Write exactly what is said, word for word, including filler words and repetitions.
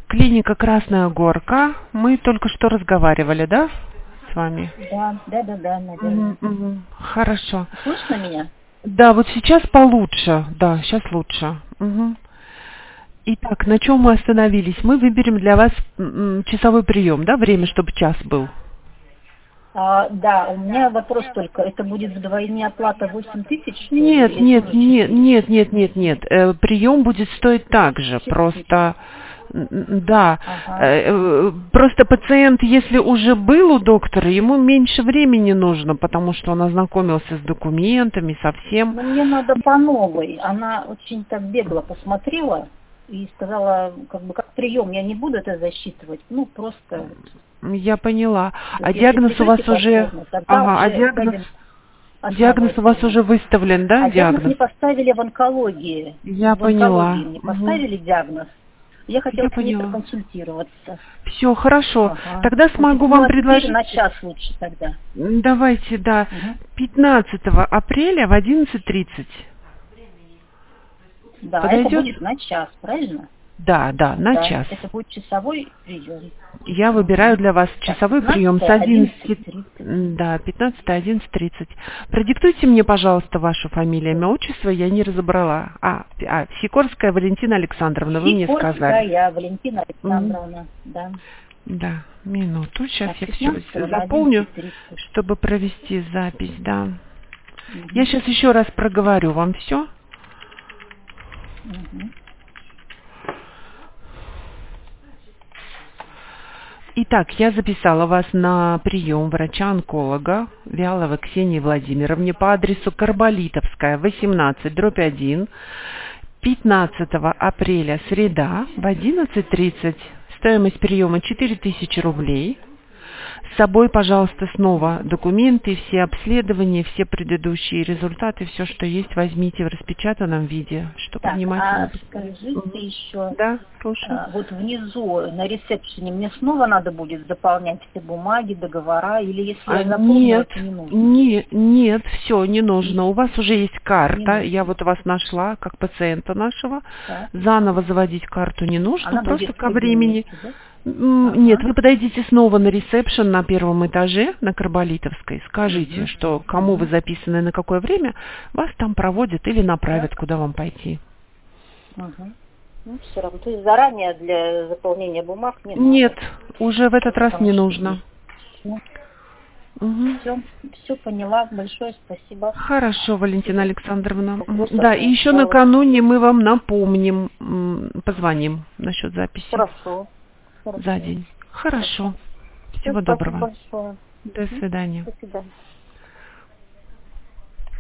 клиника Красная Горка. Мы только что разговаривали, да, с вами? Да, да, да, да, наверное. Угу, угу. Хорошо. Слышно меня? Да, вот сейчас получше. Да, сейчас лучше. Угу. Итак, на чем мы остановились? Мы выберем для вас м, часовой прием, да, время, чтобы час был. А, да, у меня вопрос только, это будет вдвойне оплата восемь тысяч? Нет, или нет, тоже нет, четыре? нет, нет, нет, нет. Э, прием будет стоить так же, четыре. просто, м, да, Ага. э, э, просто пациент, если уже был у доктора, ему меньше времени нужно, потому что он ознакомился с документами, со всем. Но мне надо по новой. Она очень так бегло посмотрела и сказала, как бы как прием, я не буду это засчитывать, ну просто. Я поняла. А Если диагноз у вас придете уже, повторно, тогда ага, а уже диагноз, будем диагноз у вас основываться. уже выставлен, да, А диагноз диагноз? мне поставили в онкологии. Я В онкологии поняла. мне Угу. поставили диагноз. Я хотела Я с ней поняла. проконсультироваться. Все, хорошо. Ага. Тогда смогу Ну, вам а теперь предложить. на час лучше тогда. М, Давайте, да, Угу. пятнадцатого апреля в одиннадцать тридцать. Да, это Подойдет? будет на час, правильно? Да, да, на Да, час. это будет часовой прием. Я выбираю Угу. для вас Так, часовой прием с одиннадцати, тридцать. м, да, пятнадцатого одиннадцать тридцать. Продиктуйте мне, пожалуйста, вашу фамилию, имя, отчество, я не разобрала. А, а Сикорская Валентина Александровна, вы мне сказали. Сикорская Валентина Мгм. Александровна, да. Да, минуту, сейчас Так, я все пятнадцатого на заполню, одиннадцать тридцать. чтобы провести запись, да. Угу. Я сейчас еще раз проговорю вам все. Угу. Итак, я записала вас на прием врача-онколога Вяловой Ксении Владимировне по адресу Карболитовская, восемнадцать, дробь один, пятнадцатого апреля, среда, в одиннадцать тридцать. Стоимость приема четыре тысячи рублей. С собой, пожалуйста, снова документы, все обследования, все предыдущие результаты, все, что есть, возьмите в распечатанном виде, чтобы Так, внимательно... а скажите Мгм. еще, Да, слушаю. а, вот внизу на ресепшене мне снова надо будет заполнять все бумаги, договора, или если А, я заполню, нет, это не нужно? не, нет, все, не нужно. У вас уже есть Не карта, нужно. я вот вас нашла, как пациента нашего. Так. Заново заводить карту не нужно, Она просто будет в ко времени. кабинете, да? М, Ага. Нет, вы подойдите снова на ресепшн на первом этаже, на Карболитовской, скажите, Угу. что кому вы записаны, на какое время, вас там проводят или направят, Так. куда вам пойти. Угу. Ну, все равно. То есть заранее для заполнения бумаг не Нет, надо. уже в этот раз не нужно. Ну, Угу. все, все поняла. Большое спасибо. Хорошо, Валентина Александровна. Мгм. Вопросов Да, и не еще осталось. накануне мы вам напомним, м, позвоним насчет записи Хорошо. Хорошо. за день. Хорошо. Всего Всё, спасибо доброго. большое. До свидания. До свидания.